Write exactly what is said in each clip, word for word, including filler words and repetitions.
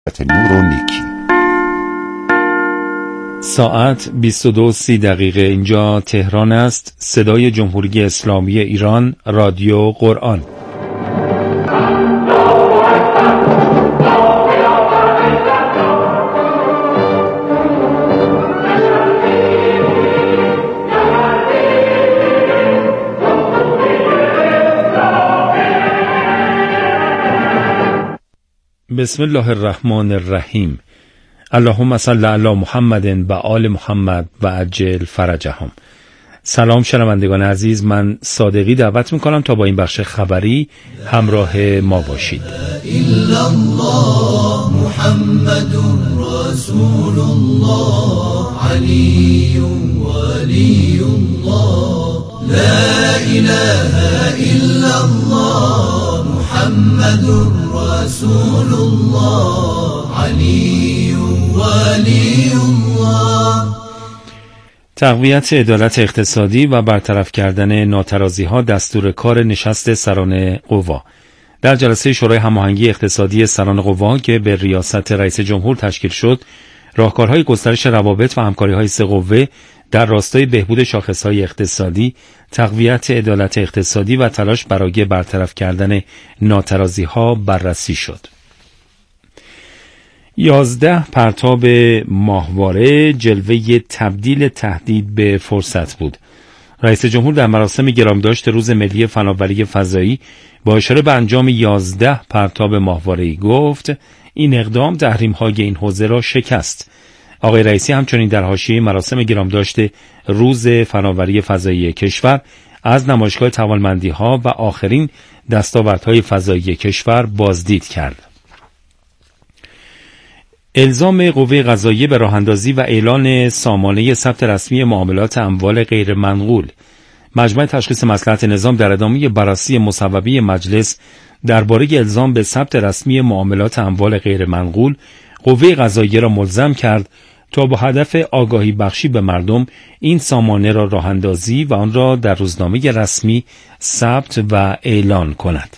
نور و نیکی. ساعت بیست و دو سی دقیقه اینجا تهران است. صدای جمهوری اسلامی ایران، رادیو قرآن. بسم الله الرحمن الرحیم. اللهم صل علی محمد و آل محمد و عجل فرجهم. سلام شنوندگان عزیز، من صادقی دعوت میکنم تا با این بخش خبری همراه ما باشید. الا الله محمد رسول الله علی ولی الله لا اله الا الله محمد رسول الله علی ولی الله. تقویت عدالت اقتصادی و برطرف کردن ناترازی‌ها دستور کار نشست سران قوا. در جلسه شورای هماهنگی اقتصادی سران قوا که به ریاست رئیس جمهور تشکیل شد، راهکارهای گسترش روابط و همکاری‌های سه قوه در راستای بهبود شاخص‌های اقتصادی، تقویت عدالت اقتصادی و تلاش برای برطرف کردن ناترازی‌ها بررسی شد. یازده پرتاب ماهواره جلوه تبدیل تهدید به فرصت بود. رئیس جمهور در مراسم گرامداشت روز ملی فناوری فضایی با اشاره به انجام یازده پرتاب ماهواره‌ای گفت این اقدام تحریم‌های این حوزه را شکست. آقای رئیسی همچنین در حاشیه مراسم گرامداشت روز فناوری فضایی کشور از نمایشگاه توانمندی‌ها و آخرین دستاوردهای فضایی کشور بازدید کرد. الزام قوه قضاییه به راهاندازی و اعلان سامانه ثبت رسمی معاملات اموال غیر منقول. مجمع تشخیص مصلحت نظام در ادامه بررسی مصوبه مجلس درباره الزام به ثبت رسمی معاملات اموال غیر منقول، قوه قضاییه را ملزم کرد تا با هدف آگاهی بخشی به مردم این سامانه را راهاندازی و آن را در روزنامه رسمی ثبت و اعلان کند.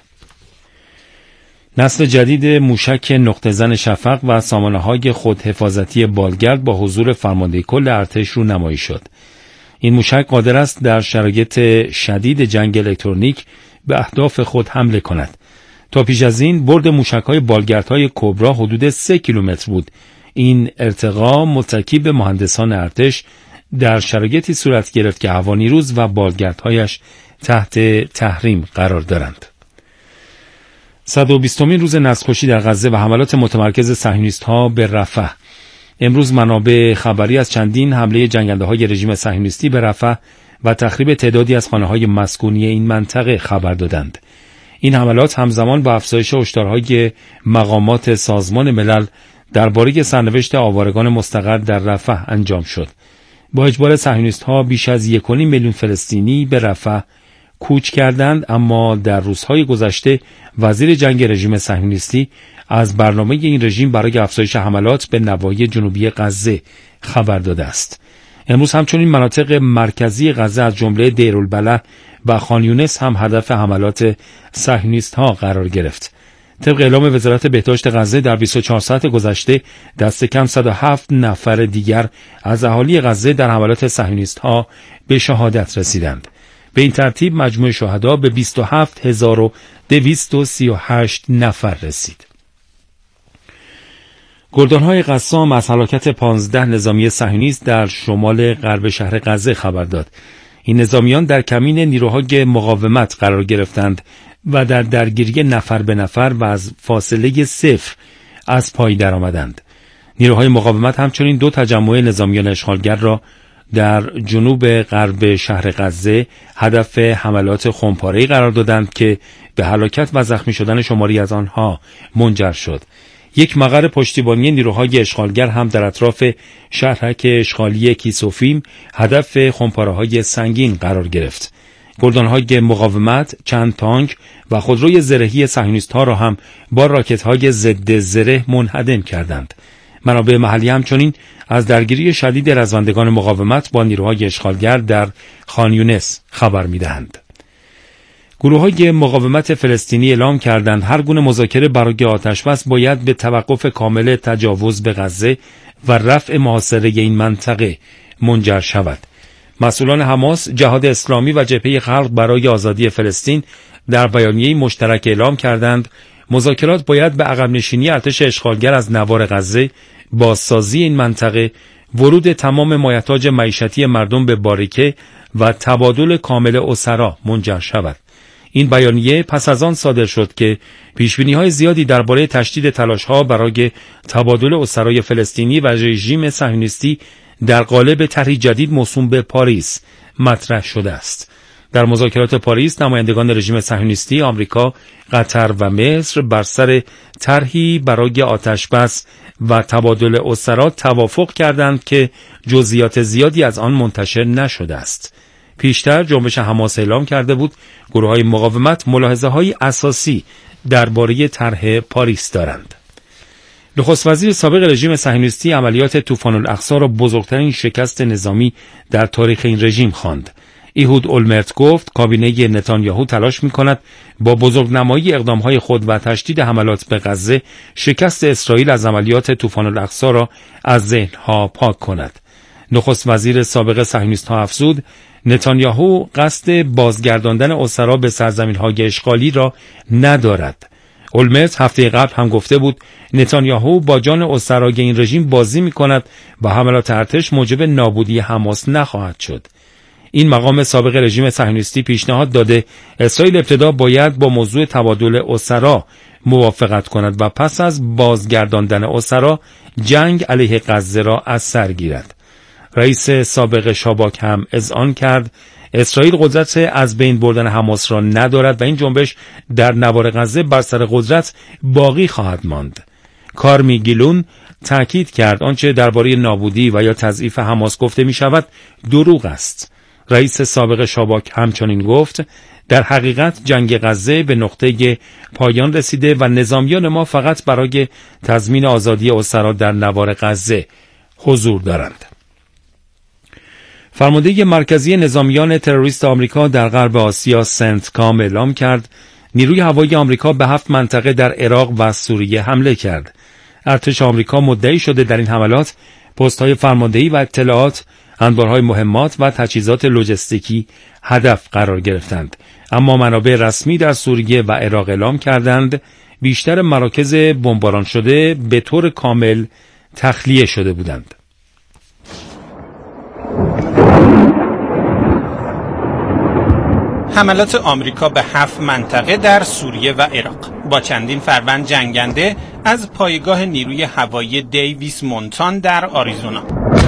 نسل جدید موشک نقطه زن شفق و سامانه‌های خودحفاظتی بالگرد با حضور فرمانده کل ارتش رو نمایی شد. این موشک قادر است در شرایط شدید جنگ الکترونیک به اهداف خود حمله کند. تا پیش از این برد موشک‌های بالگردهای کبرا حدود سه کیلومتر بود. این ارتقا متکی به مهندسان ارتش در شرایطی صورت گرفت که هوانیروز و بالگردهایش تحت تحریم قرار دارند. صد و بیستمین روز نسل‌کشی در غزه و حملات متمرکز صهیونیست‌ها به رفح. امروز منابع خبری از چندین حمله جنگنده‌های رژیم صهیونیستی به رفح و تخریب تعدادی از خانه‌های مسکونی این منطقه خبر دادند. این حملات همزمان با افزایش هشدارهای مقامات سازمان ملل درباره سرنوشت آوارگان مستقر در رفح انجام شد. با اجبار صهیونیست‌ها بیش از یک و نیم میلیون فلسطینی به رفح کوچ کردند، اما در روزهای گذشته وزیر جنگ رژیم صهیونیستی از برنامه این رژیم برای افزایش حملات به نواحی جنوبی غزه خبر داده است. امروز همچنین مناطق مرکزی غزه از جمله دیرالبلح و خان یونس هم هدف حملات صهیونیست‌ها قرار گرفت. طبق اعلام وزارت بهداشت غزه در بیست و چهار ساعت گذشته دست کم صد و هفت نفر دیگر از اهالی غزه در حملات صهیونیست‌ها به شهادت رسیدند. به این ترتیب مجموع شهدا به بیست و هفت هزار و دویست و سی و هشت نفر رسید. گلدان‌های قسام از هلاکت پانزده نظامی صهیونیست در شمال غرب شهر غزه خبر داد. این نظامیان در کمین نیروهای مقاومت قرار گرفتند و در درگیری نفر به نفر و از فاصله صفر از پای درآمدند. نیروهای مقاومت همچنین دو تجمع نظامیان اشغالگر را در جنوب غرب شهر غزه هدف حملات خمپاره‌ای قرار دادند که به هلاکت و زخمی شدن شماری از آنها منجر شد. یک مقر پشتیبانی نیروهای اشغالگر هم در اطراف شهرک اشغالی کیسوفیم هدف خمپاره‌های سنگین قرار گرفت. گلدان‌های مقاومت چند تانک و خودروی زرهی صهیونیست‌ها را هم با راکت‌های ضد زره منهدم کردند. منابع محلی همچنین از درگیری شدید رزمندگان مقاومت با نیروهای اشغالگر در خان یونس خبر می‌دهند. گروه‌های مقاومت فلسطینی اعلام کردند هر گونه مذاکره برای آتش‌بس باید به توقف کامل تجاوز به غزه و رفع محاصره این منطقه منجر شود. مسئولان حماس، جهاد اسلامی و جبهه خلق برای آزادی فلسطین در بیانیه مشترک اعلام کردند مذاکرات باید به عقب نشینی ارتش اشغالگر از نوار غزه، بازسازی این منطقه، ورود تمام مایحتاج معیشتی مردم به باریکه و تبادل کامل اسرا منجر شود. این بیانیه پس از آن صادر شد که پیشبینی‌های زیادی درباره تشدید تلاش‌ها برای تبادل اسرای فلسطینی و رژیم صهیونیستی در قالب طرحی جدید موسوم به پاریس مطرح شده است. در مذاکرات پاریس نمایندگان رژیم صهیونیستی آمریکا، قطر و مصر بر سر طرحی برای آتش‌بس و تبادل اسرا توافق کردند که جزئیات زیادی از آن منتشر نشده است. پیشتر جنبش حماس اعلام کرده بود گروه‌های مقاومت ملاحظه‌های اساسی درباره طرح پاریس دارند. نخست وزیر سابق رژیم صهیونیستی عملیات طوفان الاقصی را بزرگترین شکست نظامی در تاریخ این رژیم خواند. ایهود اولمرت گفت کابینه نتانیاهو تلاش می‌کند با بزرگنمایی اقدام‌های خود و تشدید حملات به غزه شکست اسرائیل از عملیات طوفان الاقصی را از ذهن‌ها پاک کند. نخست وزیر سابق صهیونیست‌ها افزود نتانیاهو قصد بازگرداندن اسرا به سرزمین‌های اشغالی را ندارد. اولمرت هفته قبل هم گفته بود نتانیاهو با جان اسرای این رژیم بازی می‌کند و حملات ارتش موجب نابودی حماس نخواهد شد. این مقام سابق رژیم صهیونیستی پیشنهاد داده اسرائیل ابتدا باید با موضوع تبادل اسرا موافقت کند و پس از بازگرداندن اسرا جنگ علیه غزه را از سر گیرد. رئیس سابق شاباک هم اذعان کرد اسرائیل قدرت از بین بردن حماس را ندارد و این جنبش در نوار غزه بر سر قدرت باقی خواهد ماند. کارمی گیلون تأکید کرد آنچه درباره نابودی و یا تضعیف حماس گفته می شود دروغ است. رئیس سابق شاباک همچنین گفت در حقیقت جنگ غزه به نقطه پایان رسیده و نظامیان ما فقط برای تضمین آزادی اسرا در نوار غزه حضور دارند. فرمانده مرکزی نظامیان تروریست آمریکا در غرب آسیا سنت کام اعلام کرد نیروی هوایی آمریکا به هفت منطقه در عراق و سوریه حمله کرد. ارتش آمریکا مدعی شده در این حملات پست‌های فرماندهی و اطلاعات، انبارهای مهمات و تجهیزات لوجستیکی هدف قرار گرفتند. اما منابع رسمی در سوریه و عراق اعلام کردند بیشتر مراکز بمباران شده به طور کامل تخلیه شده بودند. حملات آمریکا به هفت منطقه در سوریه و عراق با چندین فروند جنگنده از پایگاه نیروی هوایی دیویس مونتان در آریزونا.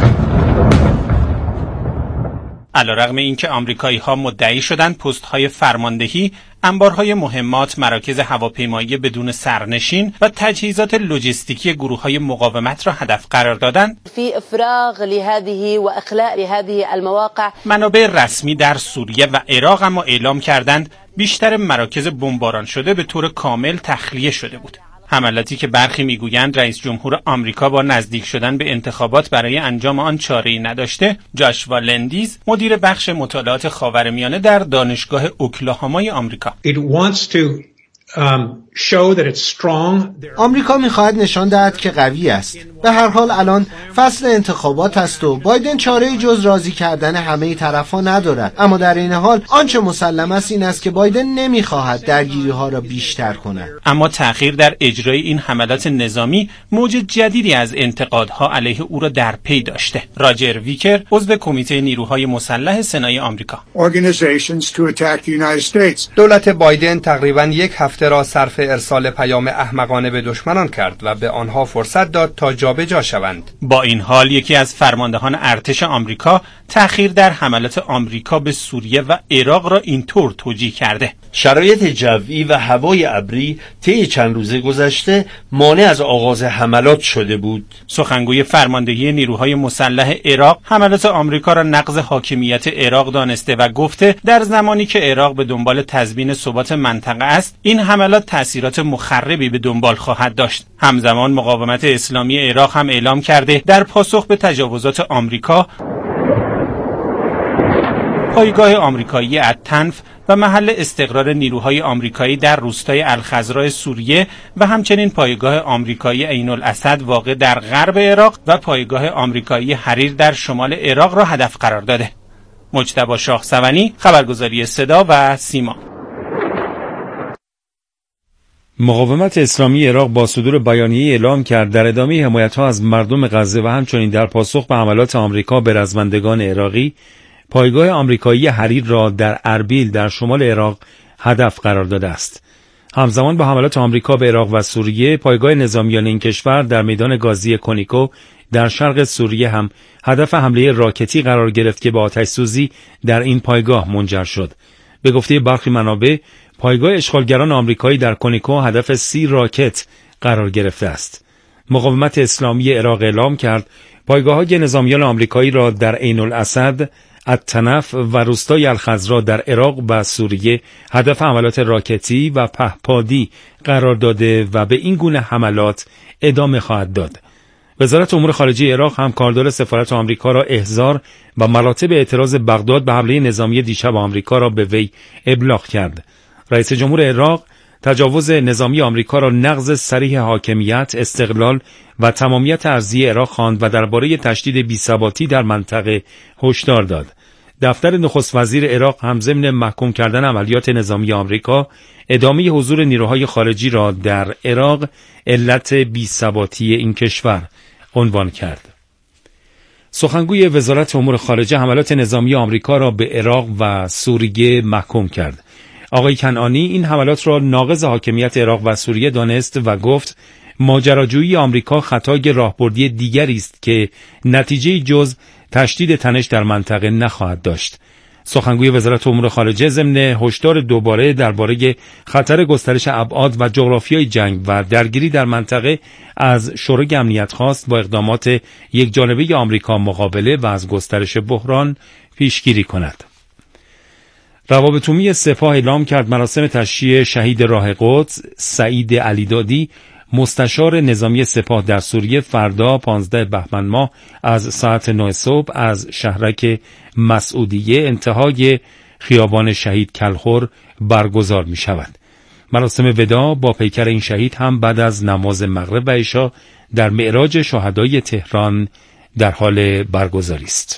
علیرغم اینکه آمریکایی‌ها مدعی شدند پست‌های فرماندهی، انبارهای مهمات، مراکز هواپیمایی بدون سرنشین و تجهیزات لوجستیکی گروه‌های مقاومت را هدف قرار دادند، فی افراغ لهذه و اخلاء لهذه المواقع. منابع رسمی در سوریه و عراق اما اعلام کردند بیشتر مراکز بمباران شده به طور کامل تخلیه شده بود. حملاتی که برخی میگویند رئیس جمهور آمریکا با نزدیک شدن به انتخابات برای انجام آن چاره‌ای نداشته. جاشوا لندیز، مدیر بخش مطالعات خاورمیانه در دانشگاه اوکلاهامای آمریکا: It wants to um, show that it's strong. آمریکا می‌خواهد نشان دهد که قوی است. به هر حال الان فصل انتخابات است و بایدن چاره‌ای جز راضی کردن همه طرف‌ها ندارد. اما در این حال آنچه مسلم است این است که بایدن نمی‌خواهد درگیری‌ها را بیشتر کند. اما تأخیر در اجرای این حملات نظامی موج جدیدی از انتقادها علیه او را در پی داشته. راجر ویکر، عضو کمیته نیروهای مسلح سنای آمریکا: دولت بایدن تقریباً یک هفته را صرف ارسال پیام احمقانه به دشمنان کرد و به آنها فرصت داد تا جابجا شوند. با این حال یکی از فرماندهان ارتش آمریکا تأخیر در حملات آمریکا به سوریه و عراق را اینطور توجیه کرده: شرایط جوی و هوای ابری طی چند روز گذشته مانع از آغاز حملات شده بود. سخنگوی فرماندهی نیروهای مسلح عراق حملات آمریکا را نقض حاکمیت عراق دانسته و گفته در زمانی که عراق به دنبال تضمین ثبات منطقه است، این حملات تأثیرات مخربی به دنبال خواهد داشت. همزمان مقاومت اسلامی عراق هم اعلام کرده در پاسخ به تجاوزات آمریکا پایگاه آمریکایی التنف و محل استقرار نیروهای آمریکایی در روستای الخضراء سوریه و همچنین پایگاه آمریکایی عین الاسد واقع در غرب عراق و پایگاه آمریکایی حریر در شمال عراق را هدف قرار داده. مجتبی شاهسوانی، خبرگزاری صدا و سیما. مقاومت اسلامی عراق با صدور بیانیه اعلام کرد در ادامه حمایت‌ها از مردم غزه و همچنین در پاسخ به حملات آمریکا به رزمندگان عراقی، پایگاه آمریکایی حریر را در اربیل در شمال عراق هدف قرار داده است. همزمان با حملات آمریکا به عراق و سوریه، پایگاه نظامیان این کشور در میدان گازی کونیکو در شرق سوریه هم هدف حمله راکتی قرار گرفت که به آتش‌سوزی در این پایگاه منجر شد. به گفته برخی منابع، پایگاه اشغالگران آمریکایی در کونیکو هدف سی راکت قرار گرفته است. مقاومت اسلامی عراق اعلام کرد پایگاه‌های نظامیان آمریکایی را در عین الاسد، التنف و روستای الخضراء در عراق و سوریه هدف حملات راکتی و پهپادی قرار داده و به این گونه حملات ادامه خواهد داد. وزارت امور خارجه عراق هم کاردار سفارت آمریکا را احضار و مراتب اعتراض بغداد به حمله نظامی دیشب آمریکا را به وی ابلاغ کرد. رئیس جمهور عراق تجاوز نظامی آمریکا را نقض صریح حاکمیت، استقلال و تمامیت ارضی عراق خواند و درباره تشدید بی‌ثباتی در منطقه هشدار داد. دفتر نخست وزیر عراق هم ضمن محکوم کردن عملیات نظامی آمریکا، ادامه حضور نیروهای خارجی را در عراق علت بی‌ثباتی این کشور عنوان کرد. سخنگوی وزارت امور خارجه حملات نظامی آمریکا را به عراق و سوریه محکوم کرد. آقای کنعانی این حملات را ناقض حاکمیت عراق و سوریه دانست و گفت ماجراجویی آمریکا خطای راهبردی دیگری است که نتیجه جز تشدید تنش در منطقه نخواهد داشت. سخنگوی وزارت امور خارجه ضمن هشدار دوباره درباره خطر گسترش ابعاد و جغرافیای جنگ و درگیری در منطقه از شورای امنیت خواست با اقدامات یکجانبه آمریکا مقابله و از گسترش بحران پیشگیری کند. روابط عمومی سپاه اعلام کرد مراسم تشییع شهید راه قدس سعید علیدادی مستشار نظامی سپاه در سوریه فردا پانزده بهمن ماه از ساعت نه صبح از شهرک مسعودیه انتهای خیابان شهید کلخور برگزار می شود. مراسم وداع با پیکر این شهید هم بعد از نماز مغرب و عشا در معراج شهدای تهران در حال برگزاری است.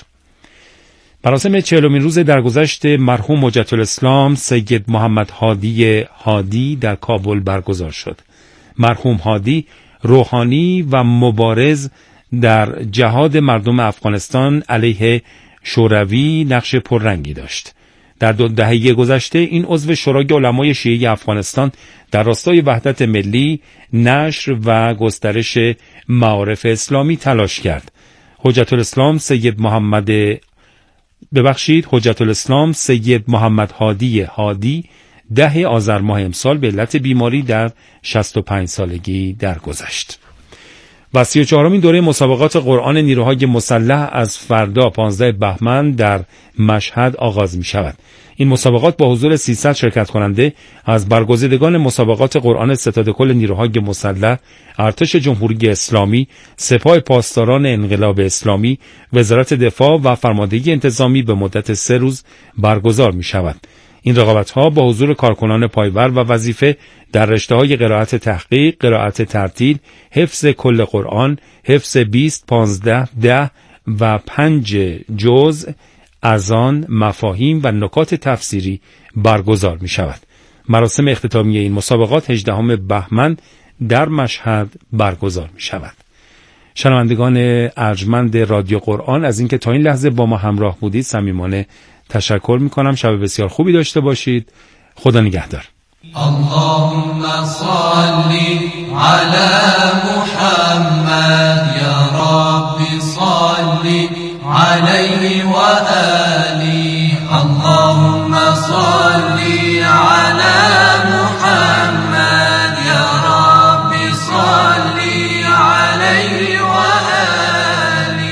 مراسم چهلمین روز درگذشت مرحوم حجت الاسلام سید محمد هادی هادی در کابل برگزار شد. مرحوم هادی روحانی و مبارز در جهاد مردم افغانستان علیه شوروی نقش پررنگی داشت. در دو دهه گذشته این عضو شورای علمای شیعه افغانستان در راستای وحدت ملی، نشر و گسترش معارف اسلامی تلاش کرد. حجت الاسلام سید محمد ببخشید حجت الاسلام سید محمد هادی هادی ده آذر ماه امسال به علت بیماری در شصت و پنج سالگی درگذشت. و سی و چهارمین دوره مسابقات قرآن نیروهای مسلح از فردا پانزده بهمن در مشهد آغاز می شود. این مسابقات با حضور سیصد شرکت کننده از برگزیدگان مسابقات قرآن ستاد کل نیروهای مسلح، ارتش جمهوری اسلامی، سپاه پاسداران انقلاب اسلامی، وزارت دفاع و فرماندهی انتظامی به مدت سه روز برگزار می شود. این رقابت‌ها با حضور کارکنان پایور و وظیفه در رشته‌های قرائت تحقیق، قرائت ترتیل، حفظ کل قرآن، حفظ بیست، پانزده، ده و پنج جزء، اذان، مفاهیم و نکات تفسیری برگزار می شود. مراسم اختتامی این مسابقات هجدهم بهمن در مشهد برگزار می شود. شنوندگان ارجمند رادیو قرآن از اینکه تا این لحظه با ما همراه بودید صمیمانه تشکر می کنم. شب بسیار خوبی داشته باشید. خدا نگهدار. اللهم صل على محمد یا رب صل عليه وآله. اللهم صل على محمد یا رب صل عليه وآله.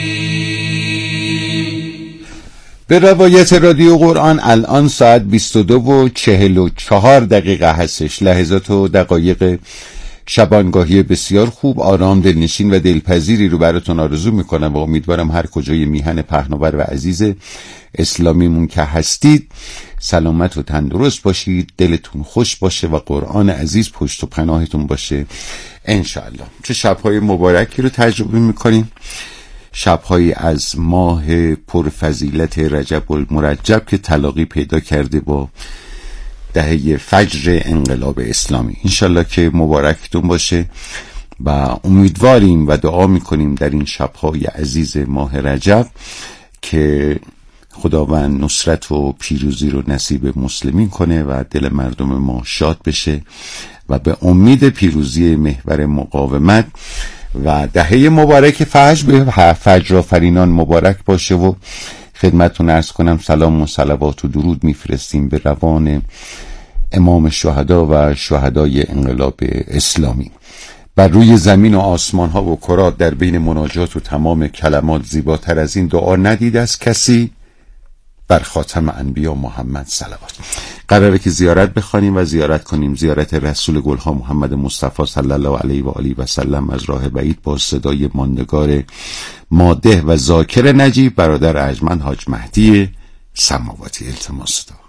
به روایت رادیو قرآن الان ساعت بیست و دو و چهل و چهار دقیقه هستش. لحظات و دقایق شبانگاهی بسیار خوب، آرام، دلنشین و دلپذیری رو براتون آرزو میکنم و امیدوارم هر کجای میهن پهناور و عزیز اسلامیمون که هستید سلامت و تندرست باشید، دلتون خوش باشه و قرآن عزیز پشت و پناهتون باشه انشاءالله. چه شبهای مبارکی رو تجربه میکنیم، شبهایی از ماه پرفضیلت رجب المرجب که تلاقی پیدا کرده با دهه فجر انقلاب اسلامی. انشالله که مبارکتون باشه و امیدواریم و دعا میکنیم در این شبهای عزیز ماه رجب که خداوند نصرت و پیروزی رو نصیب مسلمین کنه و دل مردم ما شاد بشه و به امید پیروزی محور مقاومت و دهه مبارک فجر به فجر آفرینان مبارک باشه. و خدمتتون عرض کنم سلام و صلوات و درود میفرستیم به روان امام شهدا و شهدای انقلاب اسلامی. بر روی زمین و آسمان ها و کرات در بین مناجات و تمام کلمات زیباتر از این دعا ندید از کسی، بر خاتم انبیا محمد صلوات. قراره که زیارت بخوانیم و زیارت کنیم زیارت رسول گلها محمد مصطفی صلی الله علیه و آله و سلم از راه بعید با صدای ماندگار ماده و ذاکر نجیب برادر ارجمند حاج مهدی سماواتی. التماس دعا.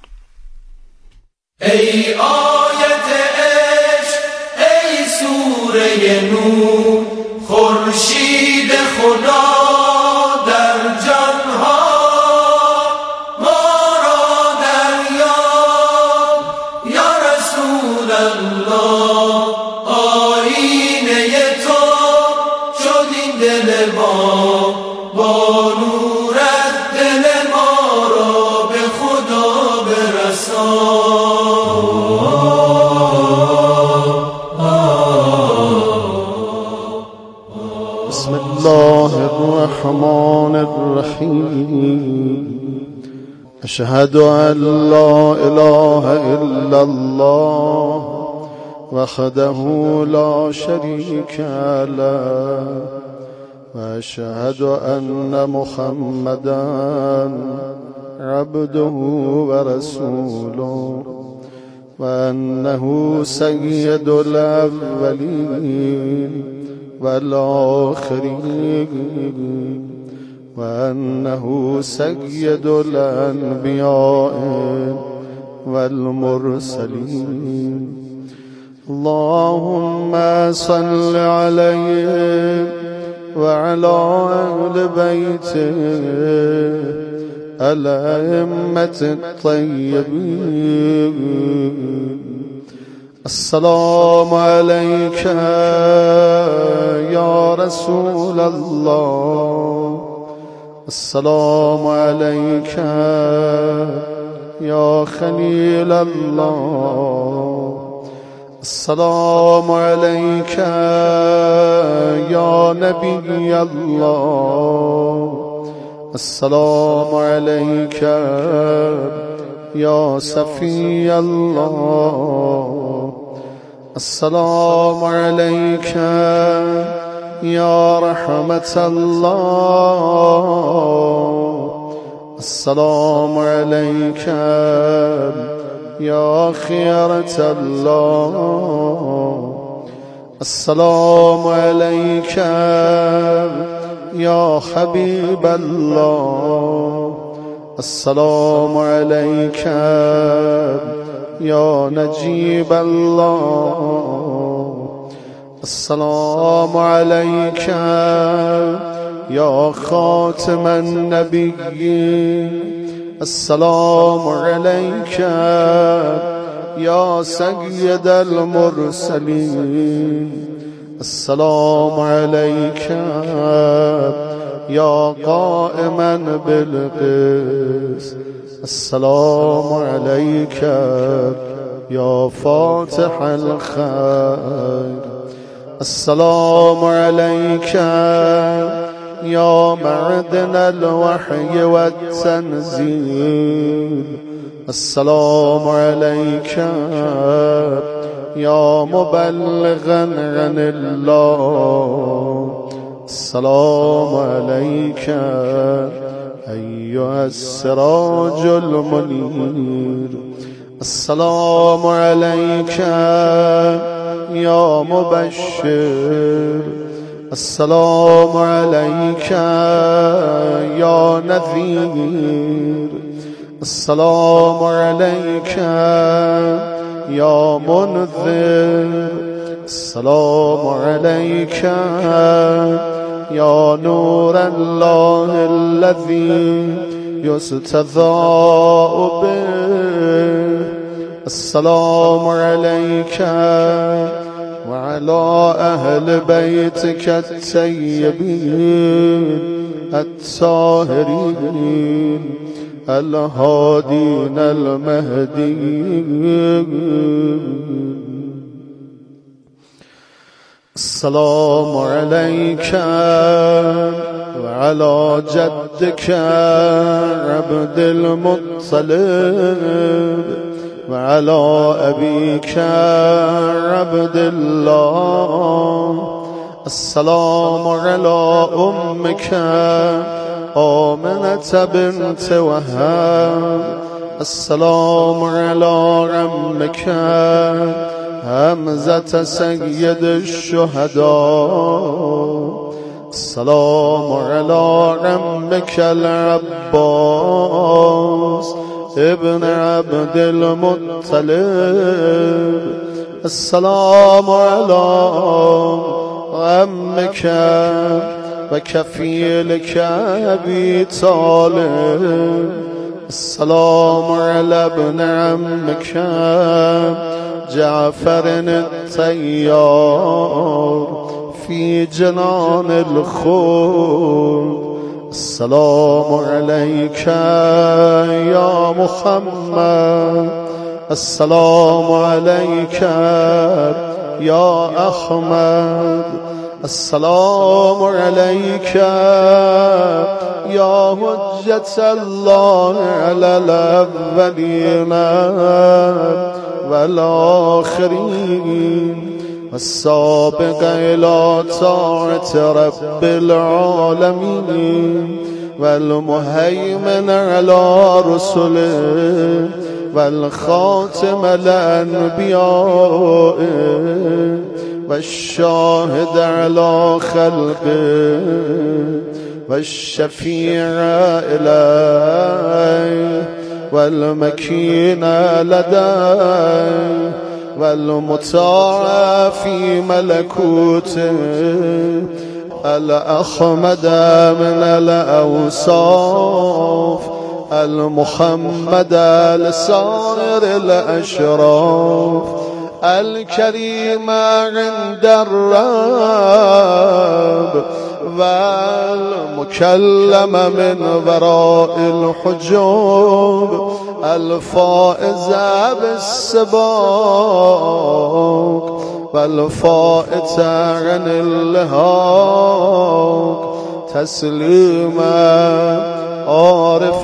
ای آیت عشق، ای سوره نور، خورشید خدا در جانها ما را دریاب. یا رسول الله آیینه تو شد این دل ما، با نورت دل ما را به خدا برسان. بسم الله الرحمن الرحیم. اشهد ان لا اله الا الله وحده لا شریک له و اشهد ان محمدا عبده و رسوله و انه سید الاولین والآخرین و انه سید الانبیاء والمرسلین. اللهم صل علیه وعلى اهل بیته الائمة الطیبین. السلام علیک یا رسول الله، السلام علیک یا خلیل الله، السلام علیک یا نبی الله، السلام علیک یا صفی الله، السلام علیک یا رحمت الله، السلام علیک یا خیرت الله، السلام علیک یا حبیب الله، السلام علیک یا نجیب الله، السلام علیک یا خاتم النبیین، السلام علیک یا سید المرسلین، السلام علیک یا قائما بالقسط، السلام علیک یا فاتح الخیر، السلام علیک یا معدن الوحی والتنزیل، السلام علیک یا مبلغا عن الله، السلام علیک ایها السراج المنیر، السلام علیک یا مبشر السلام علیک یا نذیر السلام علیک یا منذر السلام علیک یا نور الله الذی یستضاء به السلام علیک وعلى أهل بيتك الطيبين الطاهرين الهادين المهديين السلام عليك وعلى جدك عبد المطلب وعلى أبيك عبد الله السلام على أمك آمنة بنت وهب السلام على عمك حمزة سيد الشهداء السلام على عمك العباس ابن عبد المطلب السلام على عمك وكفيلك أبي طالب السلام على ابن عمك جعفر الطيار في جنان الخلد السلام عليك يا محمد السلام عليك يا أحمد السلام عليك يا حجة الله على الأولين والآخرين والسابق إلى طاعة رب العالمين والمهيمن على رسله والخاتم الأنبياء والشاهد على خلقه والشفيع إليه والمكين لديه والمطاع في ملكوته الأحمد من الأوصاف المحمد لسائر الأشراف الكريم عند الرب والمكلم من وراء الحجوب الفائز بالسباق والفائت عن اللهاق تسليما عارف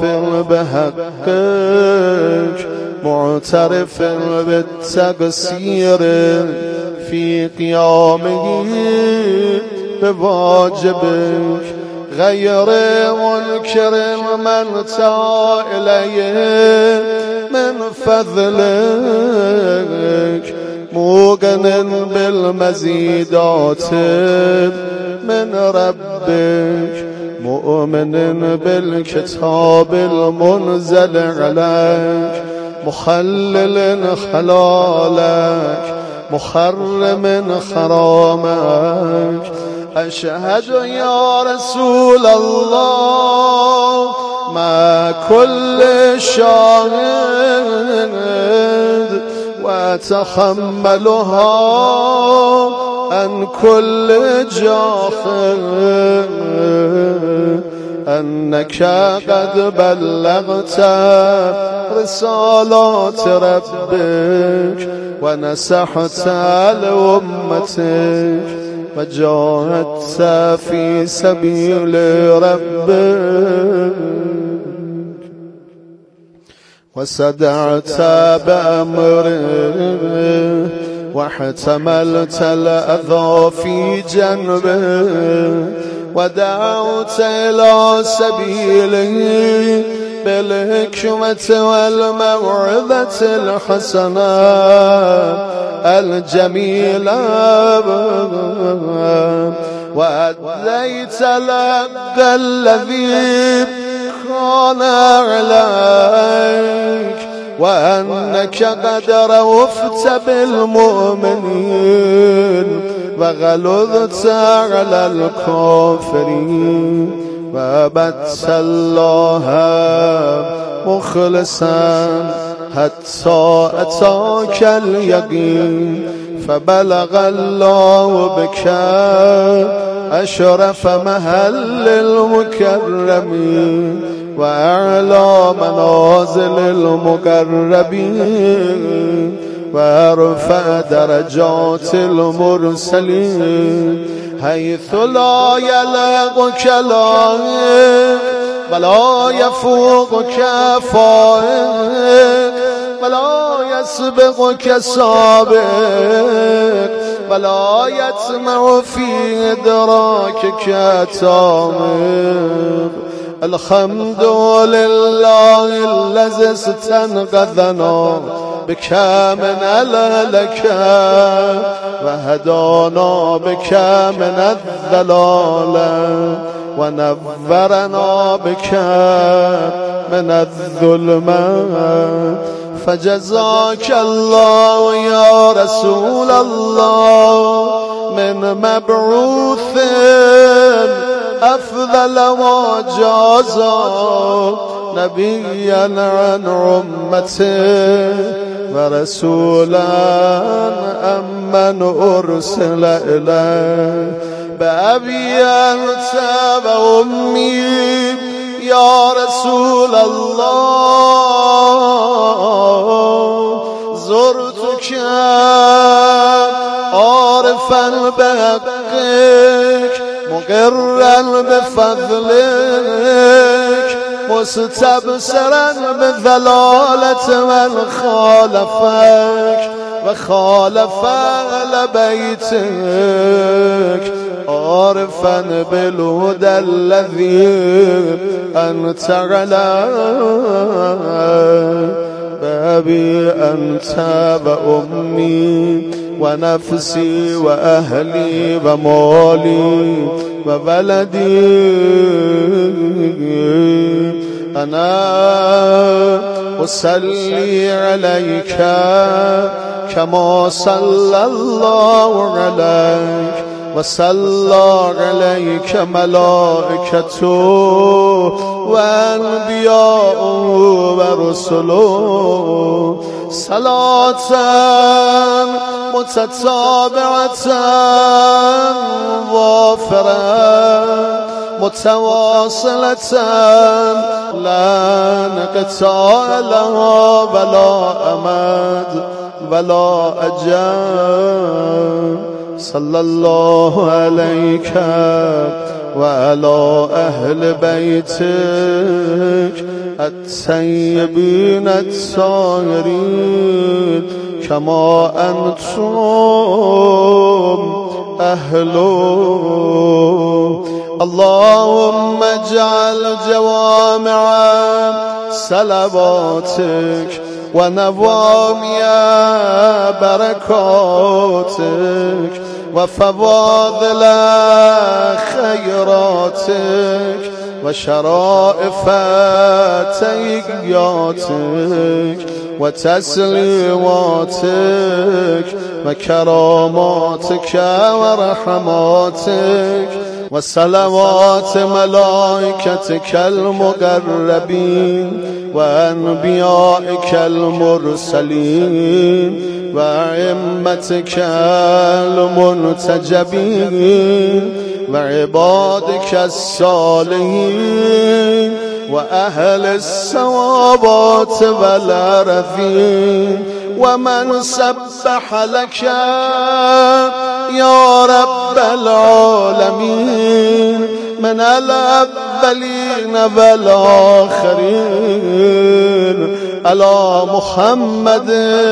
بحقك معترف بالتقصير في قيامه بواجبك غير منكر من تا إليه من فضلك موقن بالمزيدات من ربك مؤمن بالكتاب المنزل عليك مخلل حلالك محرم حرامك أشهد يا رسول الله مع كل شاهد وتحملها عن كل جاحد أنك قد بلغت رسالات ربك ونصحت لأمتك وجاهدت في سبيل ربك وصدعت بأمره واحتملت الأذى في جنبه ودعوت إلى سبيله بالحكمة والموعظة الحسنة الجميل وأديت لك الذي كان عليك وأنك قد رؤفت بالمؤمنين وغلظت على الكافرين وعبدت الله مخلصا حتى أتاك اليقين فبلغ الله بك أشرف محل المكرمين وأعلى منازل المقربين وأرفع درجات المرسلين حيث لا يليقك لائق ولا يفوقك فائق ولا يسبقك سابق ولا يطمع في إدراكك تامق الحمد لله الذي استنقذنا بك من الهلك وهدانا بك من الضلال ونورنا بك من الظلمات فجزاك الله يا رسول الله من مبعوث أفضل ما جازا نبيا عن أمته ورسولا أمن أرسل إليه بأبي أنت وأمي يا رسول الله زرتك عارفا بحقك مقرا بفضلك مستبصرا بضلالة من خالفك وخالف أهل بيتك عارفا بالهدى الذي أنت عليه بأبي أنت وأمي ونفسي وأهلي ومالي وبلدي أنا أصلي عليك كما صلى الله عليك وصلى عليك ملائكته وأنبياؤه ورسله صلاة متتابعة وافرة متواصلة لا انقطاع لها ولا أمد ولا أجل صلى الله عليك وعلى أهل بيتك الطيبين الطاهرين كما أنتم أهله اللهم اجعل جوامع صلواتك ونوامي بركاتك وفواضل خيراتك وشرائف تيجياتك وتسليماتك وكراماتك ورحماتك وصلوات ملائكتك المقربين وأنبيائك المرسلين وأئمتك المنتجبين وعبادك الصالحين وأهل الصوابات والأرضين ومن سبح لك يا رب العالمين من الأولين والآخرين على محمد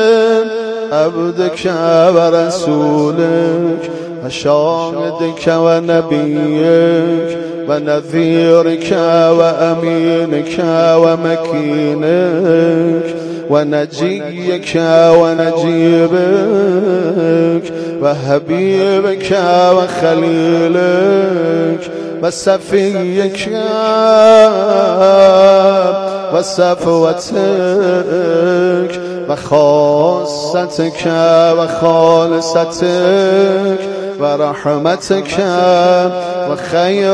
عبدك ورسولك وشاهدك ونبيك ونذيرك وأمينك ومكينك ونجيك ونجيبك وحبيبك وخليلك وصفيك وصفوتك وخاصتك وخالصتك ورحمتك وخير